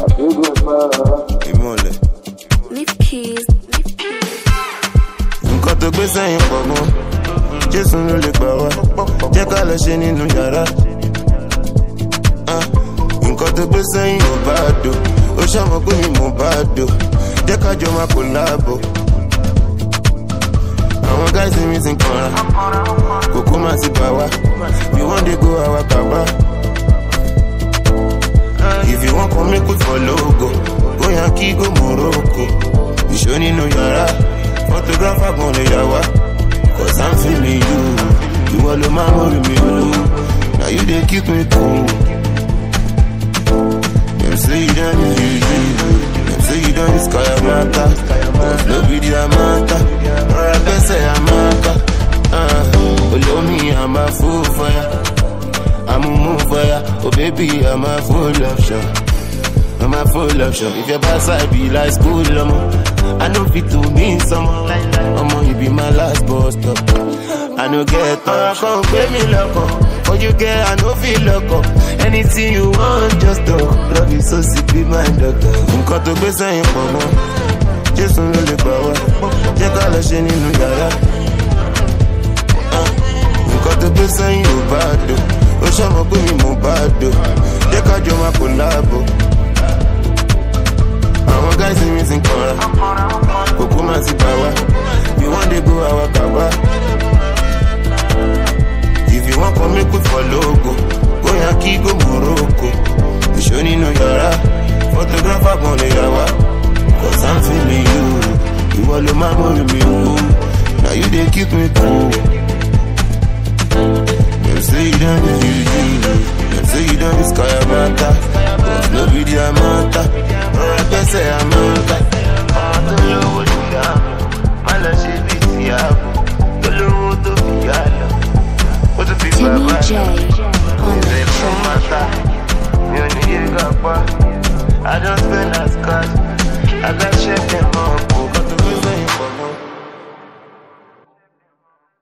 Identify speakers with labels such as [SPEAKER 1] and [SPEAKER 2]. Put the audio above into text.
[SPEAKER 1] Ìmọ̀lẹ̀.
[SPEAKER 2] Leave keys.
[SPEAKER 1] Nǹkan tó gbé sẹ́yìn pọ̀ gan. Jésù ló lè gbà wá. Jẹ́ ká lọ ṣe nínú yàrá. Nǹkan tó gbé sẹ́yìn ò bá dò. Ó ṣàmọ̀ pé mi mo bá dò. Jẹ́ ká jọ máa kò láàbò. Àwọn guys mi ti ń kanra. Kòkó máa ti bà wá. We wan dey go our kaba. If you want come make we follow go. Go Yankee, go Morocco. Ìṣó nínú yàrá. Photographer gon lè yà wá. Cause I'm feeling you. Ìwọ ló máa ń rí mi lò. Now you dey keep me cool. Them say you done need you. Them say you done this Kayamata. Cause no be Diamanta. Or I best say Amaka. Follow me, I'm a fool for ya. I'm a move for ya. Oh baby, I'm a full option. I'm a full option. If your boss I be like school, I know fit to mean someone. You be my last boss stop. I know get up. Come pay me loco. For you get, I know feel loco. Anything you want, just talk. Love you so sick, be my doctor. Nǹkan tó gbé sẹ́yìn pọ̀ mọ́. Jésù ló lè gbà wá. Jẹ́ ká lọ ṣe nínú yàrá. Nǹkan tó gbé sẹ́yìn ò bá dò. Ó ṣàmọ̀ pé mi mo bá dò. Jẹ́ ká jọ máa kò láàbò. Àwọn guys mi ti ń kanra. Kòkó máa ti bà wá. We wan dey go our kaba. If you want come make we follow go. Go Yankee, go Morocco. Ìṣó nínú yàrá. Photographer gon lè yà wá. Cause I'm feeling you. Ìwọ ló máa ń rí mi wò. Now you dey keep me cool. Them say you done need you. Them say you done this Kayamata. Cause no be Diamanta. Or I best say Amaka. Tó lówó ti yá mi. Má lọ ṣe bí ti yá mi. Tó lówó tó fi yá lọ. Ó tó fi bàbá lọ. Ìṣe fún mata. Mi ò ní yé gàpá. I don't spend as cash. I got chef.